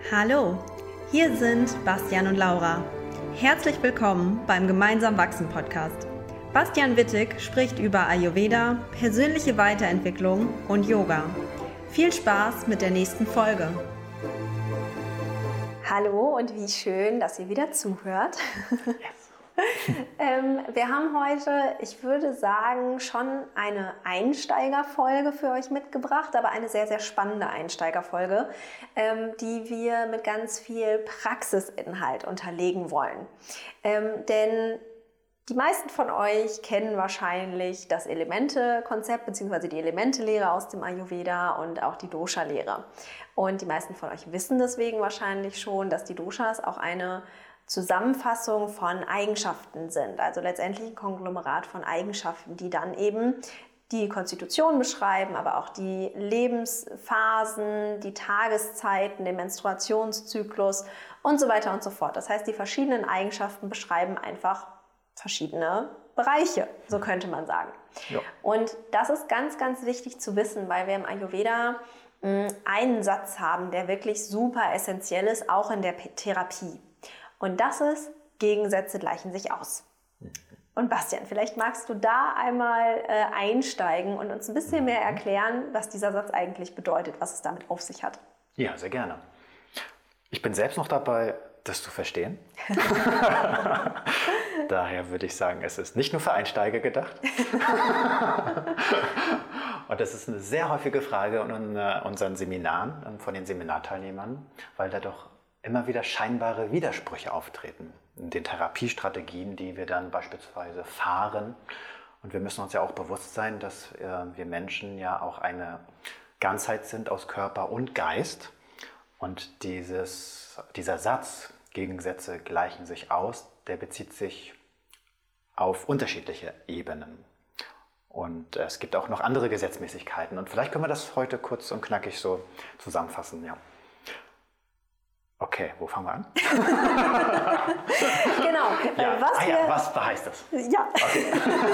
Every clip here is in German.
Hallo, hier sind Bastian und Laura. Herzlich willkommen beim Gemeinsam Wachsen Podcast. Bastian Wittig spricht über Ayurveda, persönliche Weiterentwicklung und Yoga. Viel Spaß mit der nächsten Folge. Hallo und wie schön, dass ihr wieder zuhört. Wir haben heute, ich würde sagen, schon eine Einsteigerfolge für euch mitgebracht, aber eine sehr, sehr spannende Einsteigerfolge, die wir mit ganz viel Praxisinhalt unterlegen wollen. Denn die meisten von euch kennen wahrscheinlich das Elemente-Konzept bzw. die Elemente-Lehre aus dem Ayurveda und auch die Dosha-Lehre. Und die meisten von euch wissen deswegen wahrscheinlich schon, dass die Doshas auch eine Zusammenfassung von Eigenschaften sind, also letztendlich ein Konglomerat von Eigenschaften, die dann eben die Konstitution beschreiben, aber auch die Lebensphasen, die Tageszeiten, den Menstruationszyklus und so weiter und so fort. Das heißt, die verschiedenen Eigenschaften beschreiben einfach verschiedene Bereiche, so könnte man sagen. Ja. Und das ist ganz, ganz wichtig zu wissen, weil wir im Ayurveda einen Satz haben, der wirklich super essentiell ist, auch in der Therapie. Und das ist, Gegensätze gleichen sich aus. Und Bastian, vielleicht magst du da einmal einsteigen und uns ein bisschen mehr erklären, was dieser Satz eigentlich bedeutet, was es damit auf sich hat. Ja, sehr gerne. Ich bin selbst noch dabei, das zu verstehen. Daher würde ich sagen, es ist nicht nur für Einsteiger gedacht. Und das ist eine sehr häufige Frage in unseren Seminaren, von den Seminarteilnehmern, weil da doch immer wieder scheinbare Widersprüche auftreten in den Therapiestrategien, die wir dann beispielsweise fahren. Und wir müssen uns ja auch bewusst sein, dass wir Menschen ja auch eine Ganzheit sind aus Körper und Geist. Und dieser Satz, Gegensätze gleichen sich aus, der bezieht sich auf unterschiedliche Ebenen. Und es gibt auch noch andere Gesetzmäßigkeiten. Und vielleicht können wir das heute kurz und knackig so zusammenfassen. Ja. Okay, wo fangen wir an? Genau. Ja. Was heißt das? Ja. Okay.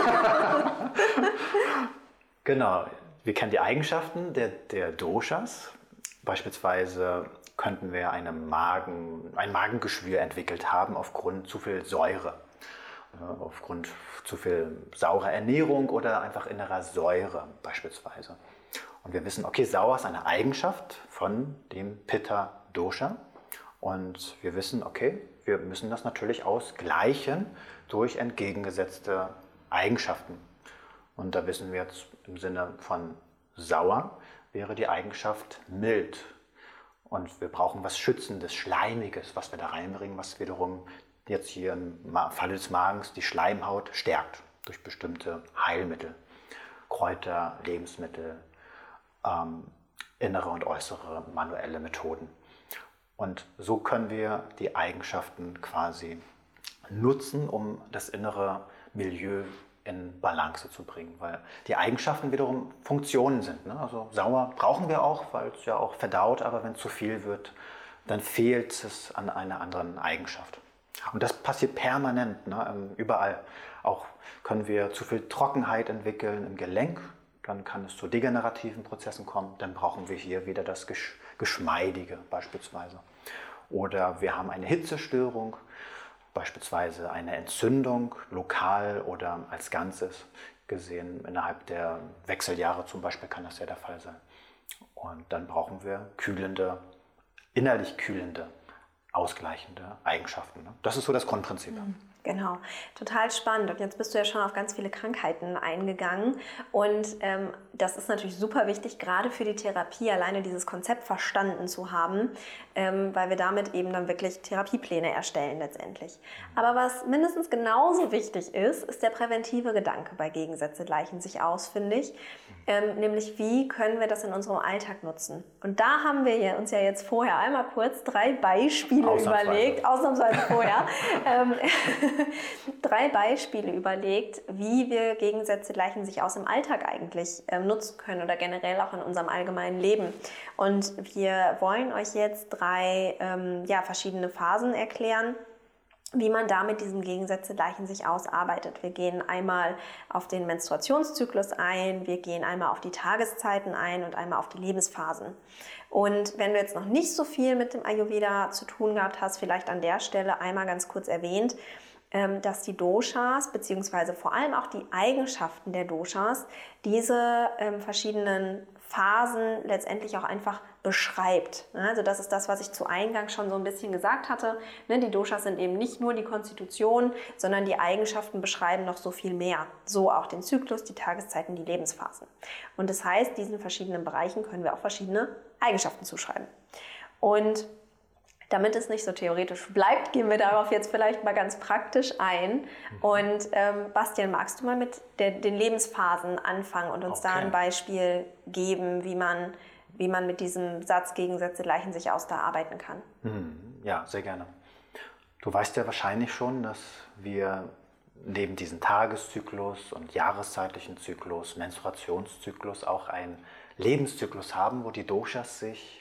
Genau, wir kennen die Eigenschaften der Doshas. Beispielsweise könnten wir ein Magengeschwür entwickelt haben aufgrund zu viel Säure, aufgrund zu viel saurer Ernährung oder einfach innerer Säure beispielsweise. Und wir wissen, okay, sauer ist eine Eigenschaft von dem Pitta-Dosha. Und wir wissen, okay, wir müssen das natürlich ausgleichen durch entgegengesetzte Eigenschaften. Und da wissen wir jetzt im Sinne von sauer wäre die Eigenschaft mild. Und wir brauchen was Schützendes, Schleimiges, was wir da reinbringen, was wiederum jetzt hier im Falle des Magens die Schleimhaut stärkt durch bestimmte Heilmittel, Kräuter, Lebensmittel, innere und äußere manuelle Methoden. Und so können wir die Eigenschaften quasi nutzen, um das innere Milieu in Balance zu bringen, weil die Eigenschaften wiederum Funktionen sind. Ne? Also sauer brauchen wir auch, weil es ja auch verdaut, aber wenn zu viel wird, dann fehlt es an einer anderen Eigenschaft. Und das passiert permanent, ne? Überall. Auch können wir zu viel Trockenheit entwickeln im Gelenk, dann kann es zu degenerativen Prozessen kommen, dann brauchen wir hier wieder das Geschmeidige beispielsweise. Oder wir haben eine Hitzestörung, beispielsweise eine Entzündung, lokal oder als Ganzes gesehen. Innerhalb der Wechseljahre zum Beispiel kann das ja der Fall sein. Und dann brauchen wir innerlich kühlende, ausgleichende Eigenschaften. Das ist so das Grundprinzip. Genau, total spannend. Und jetzt bist du ja schon auf ganz viele Krankheiten eingegangen. Und das ist natürlich super wichtig, gerade für die Therapie, alleine dieses Konzept verstanden zu haben, weil wir damit eben dann wirklich Therapiepläne erstellen letztendlich. Aber was mindestens genauso wichtig ist, ist der präventive Gedanke bei Gegensätze gleichen sich aus, finde ich. Nämlich, wie können wir das in unserem Alltag nutzen? Und da haben wir uns ja jetzt vorher einmal kurz 3 Beispiele überlegt, ausnahmsweise vorher, 3 Beispiele überlegt, wie wir Gegensätze gleichen sich aus im Alltag eigentlich nutzen können oder generell auch in unserem allgemeinen Leben. Und wir wollen euch jetzt 3 verschiedene Phasen erklären, wie man da mit diesen Gegensätze gleichen sich ausarbeitet. Wir gehen einmal auf den Menstruationszyklus ein, wir gehen einmal auf die Tageszeiten ein und einmal auf die Lebensphasen. Und wenn du jetzt noch nicht so viel mit dem Ayurveda zu tun gehabt hast, vielleicht an der Stelle einmal ganz kurz erwähnt, dass die Doshas beziehungsweise vor allem auch die Eigenschaften der Doshas diese verschiedenen Phasen letztendlich auch einfach beschreibt. Also das ist das, was ich zu Eingang schon so ein bisschen gesagt hatte. Die Doshas sind eben nicht nur die Konstitution, sondern die Eigenschaften beschreiben noch so viel mehr. So auch den Zyklus, die Tageszeiten, die Lebensphasen. Und das heißt, diesen verschiedenen Bereichen können wir auch verschiedene Eigenschaften zuschreiben. Und damit es nicht so theoretisch bleibt, gehen wir darauf jetzt vielleicht mal ganz praktisch ein. Und Bastian, magst du mal mit den Lebensphasen anfangen und uns da ein Beispiel geben, wie man mit diesem Satz Gegensätze gleichen sich aus da arbeiten kann? Ja, sehr gerne. Du weißt ja wahrscheinlich schon, dass wir neben diesem Tageszyklus und jahreszeitlichen Zyklus, Menstruationszyklus auch einen Lebenszyklus haben, wo die Doshas sich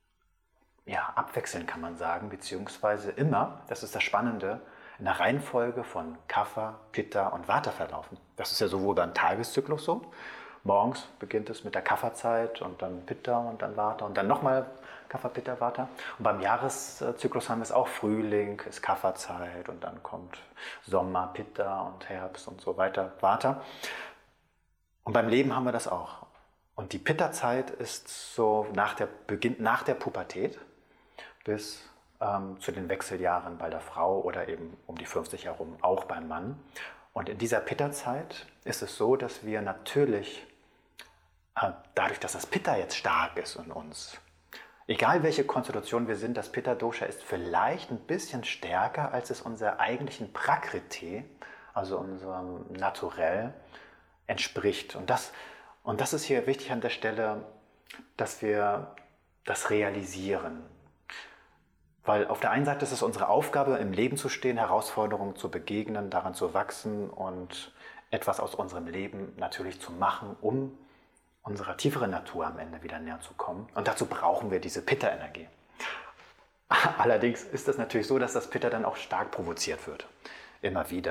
abwechseln, kann man sagen, beziehungsweise immer, das ist das Spannende, in der Reihenfolge von Kapha, Pitta und Vata verlaufen. Das ist ja sowohl beim Tageszyklus so. Morgens beginnt es mit der Kapha-Zeit und dann Pitta und dann Vata und dann nochmal Kapha, Pitta, Vata. Und beim Jahreszyklus haben wir es auch Frühling, ist Kapha-Zeit und dann kommt Sommer, Pitta und Herbst und so weiter, Vata. Und beim Leben haben wir das auch. Und die Pitta-Zeit ist so beginnt nach der Pubertät bis zu den Wechseljahren bei der Frau oder eben um die 50 herum auch beim Mann. Und in dieser Pitta-Zeit ist es so, dass wir natürlich, dadurch, dass das Pitta jetzt stark ist in uns, egal welche Konstitution wir sind, das Pitta-Dosha ist vielleicht ein bisschen stärker, als es unserer eigentlichen Prakriti, also unserem Naturell, entspricht. Und das ist hier wichtig an der Stelle, dass wir das realisieren. Weil auf der einen Seite ist es unsere Aufgabe, im Leben zu stehen, Herausforderungen zu begegnen, daran zu wachsen und etwas aus unserem Leben natürlich zu machen, um unserer tieferen Natur am Ende wieder näher zu kommen. Und dazu brauchen wir diese Pitta-Energie. Allerdings ist es natürlich so, dass das Pitta dann auch stark provoziert wird. Immer wieder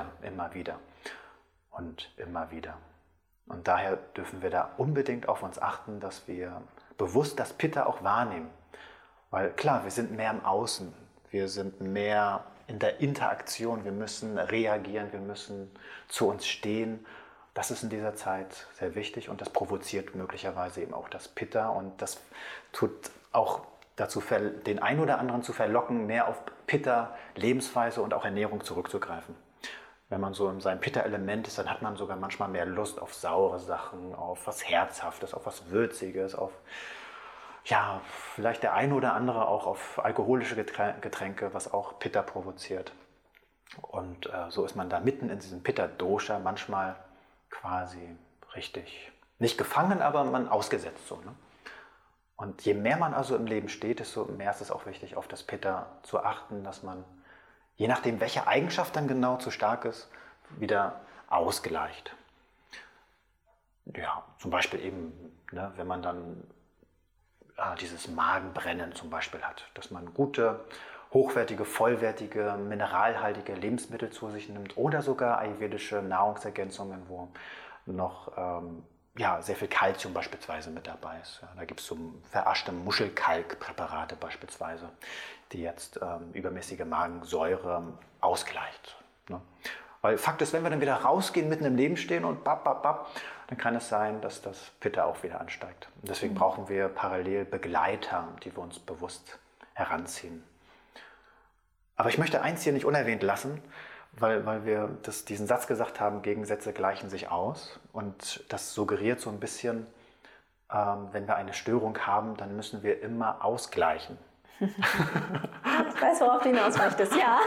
und immer wieder. Und daher dürfen wir da unbedingt auf uns achten, dass wir bewusst das Pitta auch wahrnehmen. Weil klar, wir sind mehr im Außen, wir sind mehr in der Interaktion, wir müssen reagieren, wir müssen zu uns stehen. Das ist in dieser Zeit sehr wichtig und das provoziert möglicherweise eben auch das Pitta und das tut auch dazu, den einen oder anderen zu verlocken, mehr auf Pitta, Lebensweise und auch Ernährung zurückzugreifen. Wenn man so in seinem Pitta-Element ist, dann hat man sogar manchmal mehr Lust auf saure Sachen, auf was Herzhaftes, auf was Würziges, auf vielleicht der eine oder andere auch auf alkoholische Getränke, was auch Pitta provoziert. Und so ist man da mitten in diesem Pitta-Dosha manchmal quasi richtig, nicht gefangen, aber man ausgesetzt so. Ne? Und je mehr man also im Leben steht, desto mehr ist es auch wichtig, auf das Pitta zu achten, dass man, je nachdem welche Eigenschaft dann genau zu stark ist, wieder ausgleicht. Ja, zum Beispiel eben, ne, wenn man dann dieses Magenbrennen zum Beispiel hat, dass man gute, hochwertige, vollwertige, mineralhaltige Lebensmittel zu sich nimmt oder sogar ayurvedische Nahrungsergänzungen, wo noch sehr viel Kalzium beispielsweise mit dabei ist. Ja, da gibt es so veraschte Muschelkalkpräparate beispielsweise, die jetzt übermäßige Magensäure ausgleicht. Ne? Weil Fakt ist, wenn wir dann wieder rausgehen, mitten im Leben stehen und dann kann es sein, dass das Pitta auch wieder ansteigt. Und deswegen brauchen wir parallel Begleiter, die wir uns bewusst heranziehen. Aber ich möchte eins hier nicht unerwähnt lassen, weil wir diesen Satz gesagt haben, Gegensätze gleichen sich aus. Und das suggeriert so ein bisschen, wenn wir eine Störung haben, dann müssen wir immer ausgleichen. Ich weiß, worauf du hinaus möchtest, ja.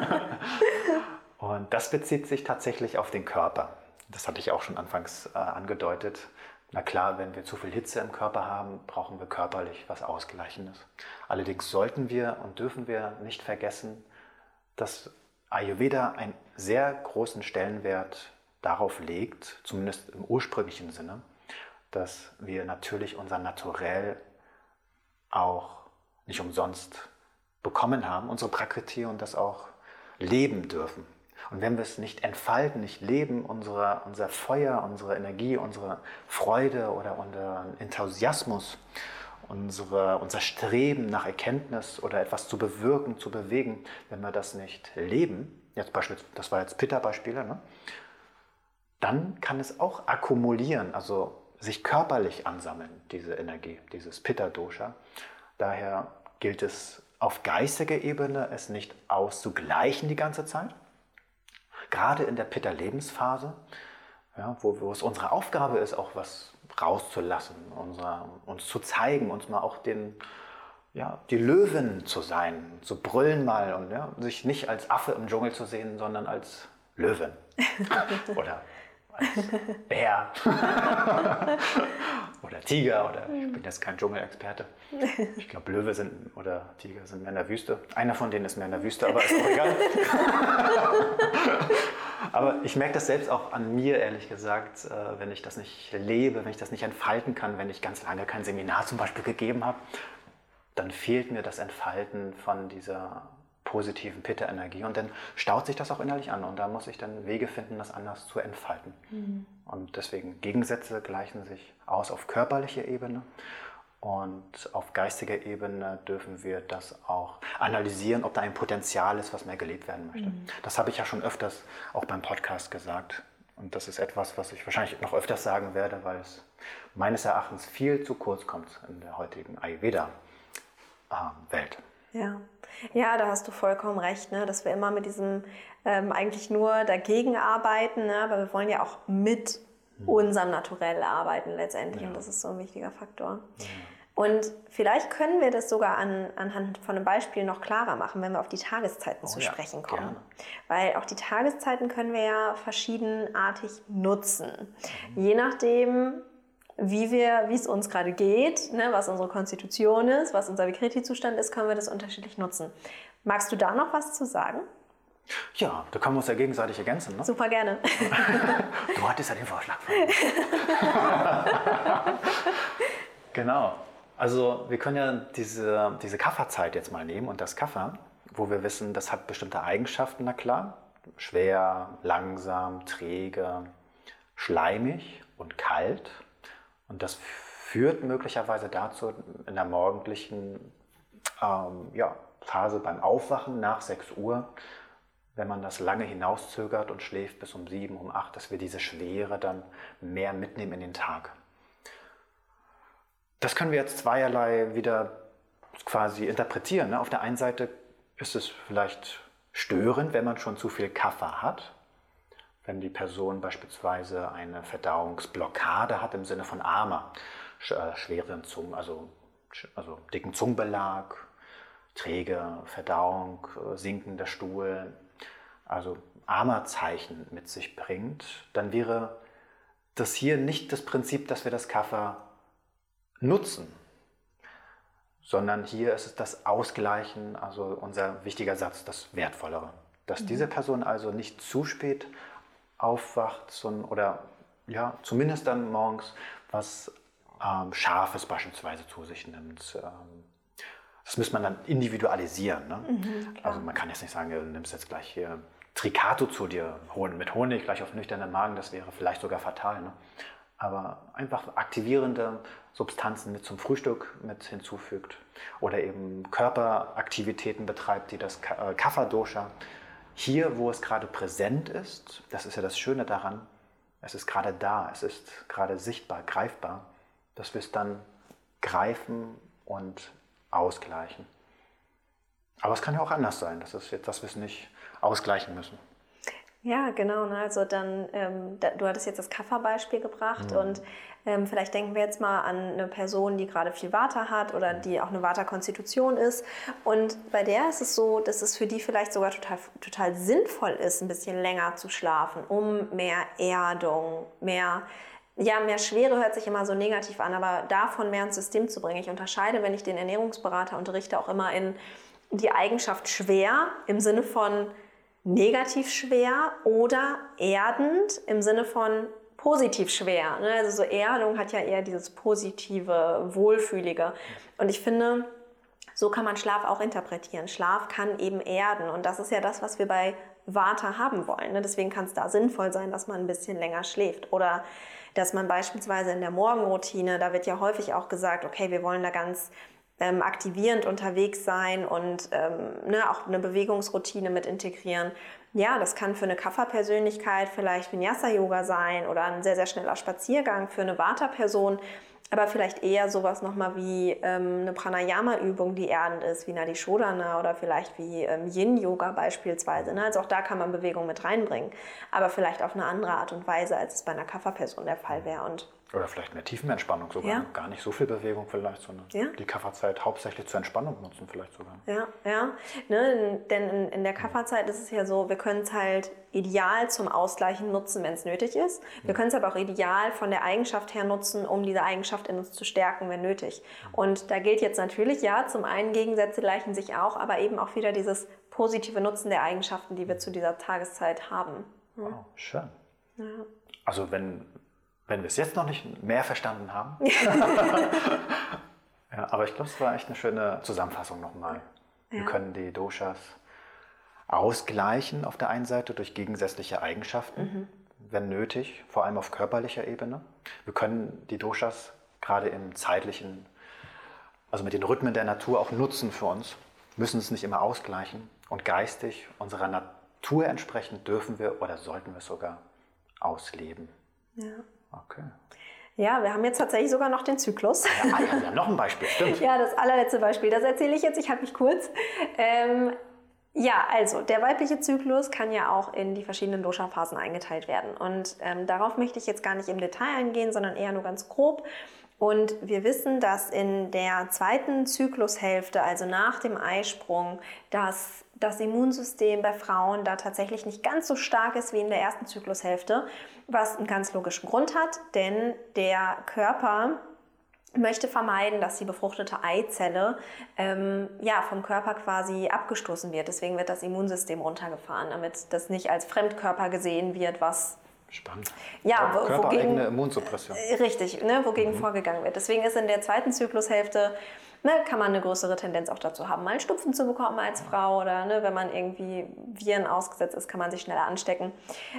Und das bezieht sich tatsächlich auf den Körper. Das hatte ich auch schon anfangs angedeutet. Na klar, wenn wir zu viel Hitze im Körper haben, brauchen wir körperlich was Ausgleichendes. Allerdings sollten wir und dürfen wir nicht vergessen, dass Ayurveda einen sehr großen Stellenwert darauf legt, zumindest im ursprünglichen Sinne, dass wir natürlich unser Naturell auch nicht umsonst bekommen haben, unsere Prakriti, und das auch leben dürfen. Und wenn wir es nicht entfalten, nicht leben, unser Feuer, unsere Energie, unsere Freude oder unseren Enthusiasmus, unser Streben nach Erkenntnis oder etwas zu bewirken, zu bewegen, wenn wir das nicht leben, jetzt beispielsweise, das war jetzt Pitta-Beispiele, ne? Dann kann es auch akkumulieren, also sich körperlich ansammeln, diese Energie, dieses Pitta-Dosha. Daher gilt es auf geistiger Ebene, es nicht auszugleichen die ganze Zeit. Gerade in der Pitta-Lebensphase, ja, wo es unsere Aufgabe ist, auch was rauszulassen, uns zu zeigen, uns mal auch die Löwen zu sein, zu brüllen mal und sich nicht als Affe im Dschungel zu sehen, sondern als Löwen oder als Bär oder Tiger oder ich bin jetzt kein Dschungelexperte. Ich glaube, Löwe oder Tiger sind mehr in der Wüste. Einer von denen ist mehr in der Wüste, aber ist auch egal. Aber ich merke das selbst auch an mir, ehrlich gesagt, wenn ich das nicht lebe, wenn ich das nicht entfalten kann, wenn ich ganz lange kein Seminar zum Beispiel gegeben habe, dann fehlt mir das Entfalten von dieser positiven Pitta-Energie und dann staut sich das auch innerlich an und da muss ich dann Wege finden, das anders zu entfalten. Und deswegen Gegensätze gleichen sich aus auf körperlicher Ebene und auf geistiger Ebene dürfen wir das auch analysieren, ob da ein Potenzial ist, was mehr gelebt werden möchte. Das habe ich ja schon öfters auch beim Podcast gesagt und das ist etwas, was ich wahrscheinlich noch öfters sagen werde, weil es meines Erachtens viel zu kurz kommt in der heutigen Ayurveda-Welt. Ja, da hast du vollkommen recht, ne? Dass wir immer mit diesem eigentlich nur dagegen arbeiten, ne? Aber wir wollen ja auch mit unserem Naturell arbeiten letztendlich und das ist so ein wichtiger Faktor. Und vielleicht können wir das sogar anhand von einem Beispiel noch klarer machen, wenn wir auf die Tageszeiten zu sprechen kommen. Gerne. Weil auch die Tageszeiten können wir ja verschiedenartig nutzen. Je nachdem, wie es uns gerade geht, ne, was unsere Konstitution ist, was unser Vikriti-Zustand ist, können wir das unterschiedlich nutzen. Magst du da noch was zu sagen? Ja, da können wir uns ja gegenseitig ergänzen. Ne? Super gerne. Du hattest ja den Vorschlag von mir. Genau. Also wir können ja diese Kapha-Zeit jetzt mal nehmen und das Kapha, wo wir wissen, das hat bestimmte Eigenschaften, na klar. Schwer, langsam, träge, schleimig und kalt. Und das führt möglicherweise dazu, in der morgendlichen Phase beim Aufwachen nach 6 Uhr, wenn man das lange hinauszögert und schläft bis um 7, um 8, dass wir diese Schwere dann mehr mitnehmen in den Tag. Das können wir jetzt zweierlei wieder quasi interpretieren. Ne? Auf der einen Seite ist es vielleicht störend, wenn man schon zu viel Kapha hat. Wenn die Person beispielsweise eine Verdauungsblockade hat im Sinne von Ama, schweren Zungen, also dicken Zungenbelag, träge Verdauung, sinkender Stuhl, also Ama-Zeichen mit sich bringt, dann wäre das hier nicht das Prinzip, dass wir das Kapha nutzen, sondern hier ist es das Ausgleichen, also unser wichtiger Satz, das Wertvollere. Dass diese Person also nicht zu spät aufwacht oder zumindest dann morgens was Scharfes beispielsweise zu sich nimmt. Das muss man dann individualisieren. Ne? Also man kann jetzt nicht sagen, du nimmst jetzt gleich hier Tricato zu dir mit Honig gleich auf nüchternen Magen, das wäre vielleicht sogar fatal. Ne? Aber einfach aktivierende Substanzen mit zum Frühstück mit hinzufügt oder eben Körperaktivitäten betreibt, die das Kapha-Dosha hier, wo es gerade präsent ist, das ist ja das Schöne daran, es ist gerade da, es ist gerade sichtbar, greifbar, dass wir es dann greifen und ausgleichen. Aber es kann ja auch anders sein, dass wir es nicht ausgleichen müssen. Ja, genau. Also dann, du hattest jetzt das Kapha-Beispiel gebracht und vielleicht denken wir jetzt mal an eine Person, die gerade viel Vata hat oder die auch eine Vata-Konstitution ist. Und bei der ist es so, dass es für die vielleicht sogar total sinnvoll ist, ein bisschen länger zu schlafen, um mehr Erdung, mehr Schwere hört sich immer so negativ an, aber davon mehr ins System zu bringen. Ich unterscheide, wenn ich den Ernährungsberater unterrichte, auch immer in die Eigenschaft schwer im Sinne von negativ schwer oder erdend im Sinne von positiv schwer. Also so Erdung hat ja eher dieses positive, wohlfühlige. Und ich finde, So kann man Schlaf auch interpretieren. Schlaf kann eben erden und das ist ja das, was wir bei Vata haben wollen. Ne? Deswegen kann es da sinnvoll sein, dass man ein bisschen länger schläft oder dass man beispielsweise in der Morgenroutine, da wird ja häufig auch gesagt, okay, wir wollen da ganz aktivierend unterwegs sein und auch eine Bewegungsroutine mit integrieren. Ja, das kann für eine Kapha-Persönlichkeit vielleicht Vinyasa-Yoga sein oder ein sehr, sehr schneller Spaziergang für eine Vata-Person, aber vielleicht eher sowas nochmal wie eine Pranayama-Übung, die erdend ist, wie Nadi Shodhana oder vielleicht wie Yin-Yoga beispielsweise. Ne? Also auch da kann man Bewegung mit reinbringen, aber vielleicht auf eine andere Art und Weise, als es bei einer Kapha-Person der Fall wäre. Oder vielleicht eine Tiefenentspannung sogar. Ja. Gar nicht so viel Bewegung vielleicht, sondern die Kapha-Zeit hauptsächlich zur Entspannung nutzen vielleicht sogar. Ja. Ne? Denn in der Kapha-Zeit ist es ja so, wir können es halt ideal zum Ausgleichen nutzen, wenn es nötig ist. Wir können es aber auch ideal von der Eigenschaft her nutzen, um diese Eigenschaft in uns zu stärken, wenn nötig. Und da gilt jetzt natürlich, ja, zum einen Gegensätze gleichen sich auch, aber eben auch wieder dieses positive Nutzen der Eigenschaften, die wir zu dieser Tageszeit haben. Wow, schön. Ja. Also wenn wir es jetzt noch nicht mehr verstanden haben. Ja, aber ich glaube, es war echt eine schöne Zusammenfassung nochmal. Wir können die Doshas ausgleichen auf der einen Seite durch gegensätzliche Eigenschaften, wenn nötig, vor allem auf körperlicher Ebene. Wir können die Doshas gerade im zeitlichen, also mit den Rhythmen der Natur auch nutzen für uns, müssen es nicht immer ausgleichen und geistig unserer Natur entsprechend dürfen wir oder sollten wir es sogar ausleben. Ja. Okay. Ja, wir haben jetzt tatsächlich sogar noch den Zyklus. Ja, noch ein Beispiel, stimmt. Ja, das allerletzte Beispiel, das erzähle ich jetzt, ich halte mich kurz. Also der weibliche Zyklus kann ja auch in die verschiedenen Dosha-Phasen eingeteilt werden. Und darauf möchte ich jetzt gar nicht im Detail eingehen, sondern eher nur ganz grob. Und wir wissen, dass in der zweiten Zyklushälfte, also nach dem Eisprung, dass das Immunsystem bei Frauen da tatsächlich nicht ganz so stark ist wie in der ersten Zyklushälfte, was einen ganz logischen Grund hat, denn der Körper möchte vermeiden, dass die befruchtete Eizelle vom Körper quasi abgestoßen wird. Deswegen wird das Immunsystem runtergefahren, damit das nicht als Fremdkörper gesehen wird, was spannend. Ja, körpereigene Immunsuppression. Richtig, ne, wogegen vorgegangen wird. Deswegen ist in der zweiten Zyklushälfte, kann man eine größere Tendenz auch dazu haben, mal einen Schnupfen zu bekommen als Frau oder wenn man irgendwie Viren ausgesetzt ist, kann man sich schneller anstecken.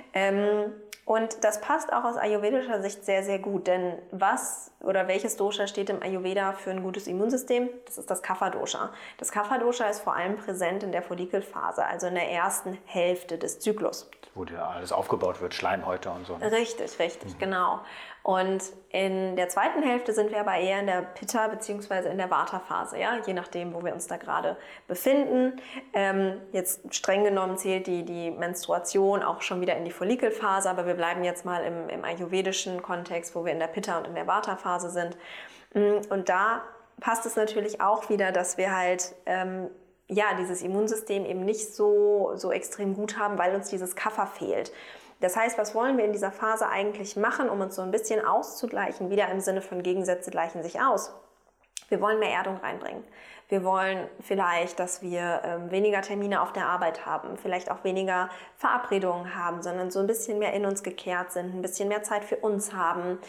Und das passt auch aus ayurvedischer Sicht sehr, sehr gut, denn welches Dosha steht im Ayurveda für ein gutes Immunsystem? Das ist das Kapha-Dosha. Das Kapha-Dosha ist vor allem präsent in der Follikelphase, also in der ersten Hälfte des Zyklus. Wo dir alles aufgebaut wird, Schleimhäute und so. Richtig, genau. Und in der zweiten Hälfte sind wir aber eher in der Pitta- bzw. in der Vata-Phase, ja? Je nachdem, wo wir uns da gerade befinden. Jetzt streng genommen zählt die Menstruation auch schon wieder in die Follikelphase, aber wir bleiben jetzt mal im ayurvedischen Kontext, wo wir in der Pitta- und in der Vata-Phase sind. Und da passt es natürlich auch wieder, dass wir halt dieses Immunsystem eben nicht so extrem gut haben, weil uns dieses Kapha fehlt. Das heißt, was wollen wir in dieser Phase eigentlich machen, um uns so ein bisschen auszugleichen? Wieder im Sinne von Gegensätze gleichen sich aus. Wir wollen mehr Erdung reinbringen. Wir wollen vielleicht, dass wir weniger Termine auf der Arbeit haben, vielleicht auch weniger Verabredungen haben, sondern so ein bisschen mehr in uns gekehrt sind, ein bisschen mehr Zeit für uns haben.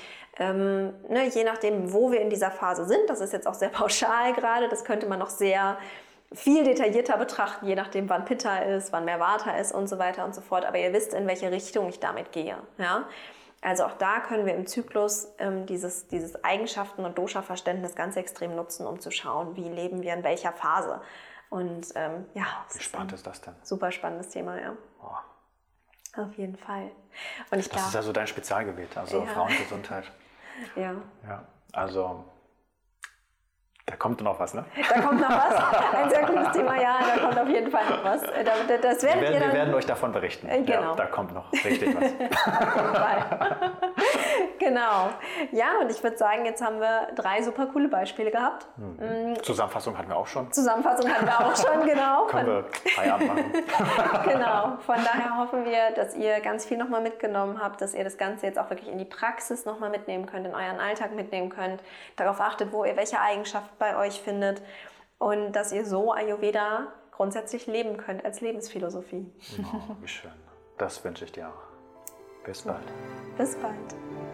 Je nachdem, wo wir in dieser Phase sind, das ist jetzt auch sehr pauschal gerade, das könnte man noch sehr viel detaillierter betrachten, je nachdem, wann Pitta ist, wann mehr Vata ist und so weiter und so fort. Aber ihr wisst, in welche Richtung ich damit gehe. Ja? Also auch da können wir im Zyklus dieses Eigenschaften- und Dosha-Verständnis ganz extrem nutzen, um zu schauen, wie leben wir in welcher Phase. Und wie spannend ist das denn? Super spannendes Thema, ja. Oh. Auf jeden Fall. Und ich das ist also dein Spezialgebiet, also Frauengesundheit. Ja. Also da kommt noch was, ne? Da kommt noch was. Ein sehr cooles Thema, ja, da kommt auf jeden Fall noch was. Wir werden euch davon berichten. Genau. Ja, da kommt noch richtig was. Auf jeden Fall. Genau. Ja, und ich würde sagen, jetzt haben wir 3 super coole Beispiele gehabt. Zusammenfassung hatten wir auch schon. Genau. Können wir Feierabend machen. Genau. Von daher hoffen wir, dass ihr ganz viel nochmal mitgenommen habt, dass ihr das Ganze jetzt auch wirklich in die Praxis nochmal mitnehmen könnt, in euren Alltag mitnehmen könnt, darauf achtet, wo ihr welche Eigenschaften bei euch findet und dass ihr so Ayurveda grundsätzlich leben könnt als Lebensphilosophie. Oh, wie schön. Das wünsche ich dir auch. Bis bald. Bis bald.